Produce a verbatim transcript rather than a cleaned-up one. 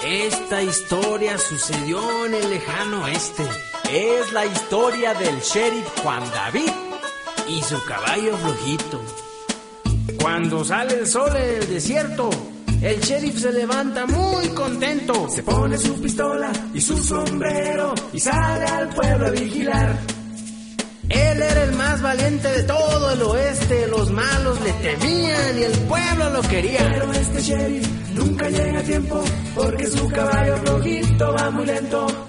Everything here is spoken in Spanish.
Esta historia sucedió en el lejano oeste. Es la historia del sheriff Juan David y su caballo flojito. Cuando sale el sol en el desierto, el sheriff se levanta muy contento. Se pone su pistola y su sombrero y sale al pueblo a vigilar. Él era el más valiente de todo el oeste. Los malos le temían y el pueblo lo quería. Pero este sheriff nunca llega a tiempo porque su caballo flojito va muy lento.